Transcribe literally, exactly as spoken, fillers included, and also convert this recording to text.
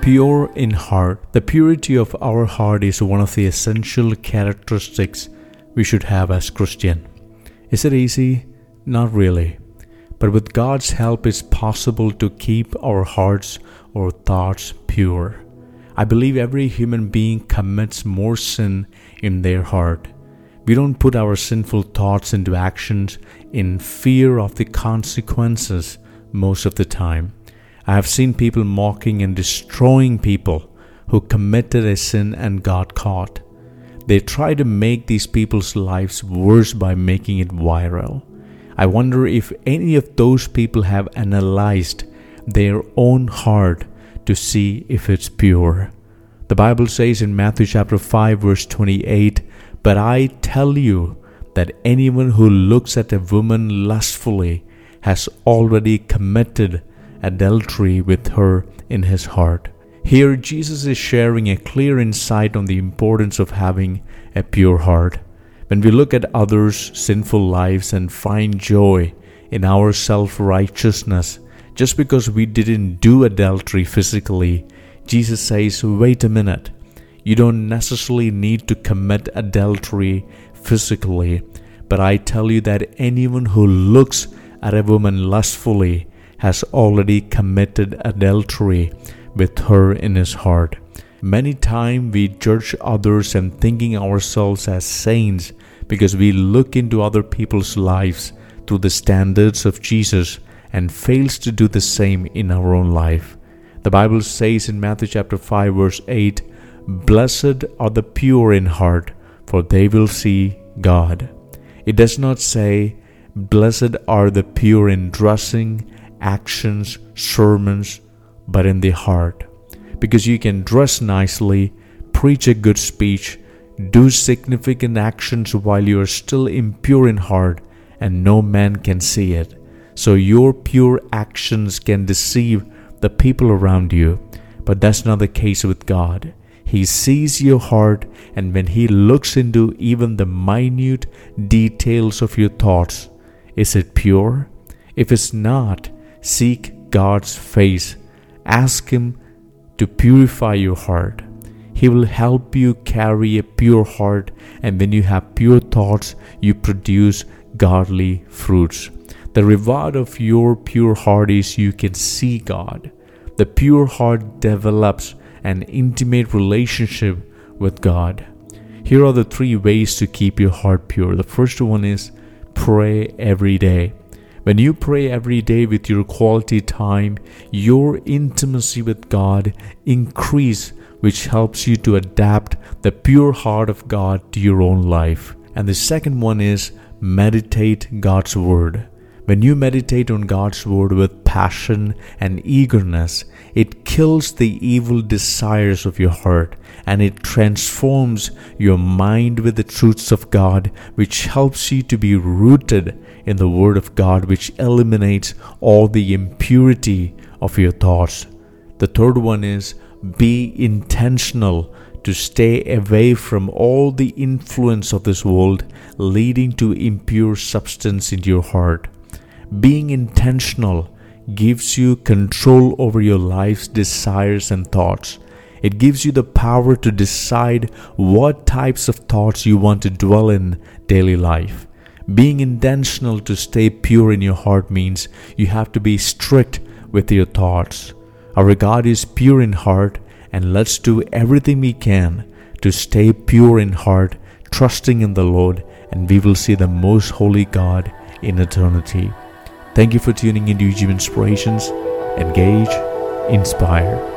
Pure in heart. The purity of our heart is one of the essential characteristics we should have as Christian. Is it easy? Not really. But with God's help, it's possible to keep our hearts or thoughts pure. I believe every human being commits more sin in their heart. We don't put our sinful thoughts into actions in fear of the consequences most of the time. I have seen people mocking and destroying people who committed a sin and got caught. They try to make these people's lives worse by making it viral. I wonder if any of those people have analyzed their own heart to see if it's pure. The Bible says in Matthew chapter five verse twenty-eight, "But I tell you that anyone who looks at a woman lustfully has already committed adultery with her in his heart." Here Jesus is sharing a clear insight on the importance of having a pure heart. When we look at others' sinful lives and find joy in our self-righteousness, just because we didn't do adultery physically, Jesus says, wait a minute, you don't necessarily need to commit adultery physically, but I tell you that anyone who looks at a woman lustfully has already committed adultery with her in his heart. Many times we judge others and thinking ourselves as saints because we look into other people's lives through the standards of Jesus and fails to do the same in our own life. The Bible says in Matthew chapter five verse eight, "Blessed are the pure in heart, for they will see God." It does not say, "Blessed are the pure in dressing, actions, sermons," but in the heart. Because you can dress nicely, preach a good speech, do significant actions while you are still impure in heart, and no man can see it. So your pure actions can deceive the people around you, but that's not the case with God. He sees your heart, and when He looks into even the minute details of your thoughts, is it pure? If it's not, seek God's face. Ask Him to purify your heart. He will help you carry a pure heart, and when you have pure thoughts, you produce godly fruits. The reward of your pure heart is you can see God. The pure heart develops an intimate relationship with God. Here are the three ways to keep your heart pure. The first one is pray every day. When you pray every day with your quality time, your intimacy with God increase, which helps you to adapt the pure heart of God to your own life. And the second one is meditate God's word. When you meditate on God's word with passion and eagerness, it kills the evil desires of your heart, and it transforms your mind with the truths of God, which helps you to be rooted in the word of God, which eliminates all the impurity of your thoughts. The third one is be intentional to stay away from all the influence of this world leading to impure substance in your heart. Being intentional gives you control over your life's desires and thoughts. It gives you the power to decide what types of thoughts you want to dwell in daily life. Being intentional to stay pure in your heart means you have to be strict with your thoughts. Our God is pure in heart, and let's do everything we can to stay pure in heart, trusting in the Lord, and we will see the most holy God in eternity. Thank you for tuning into YouTube Inspirations. Engage, inspire.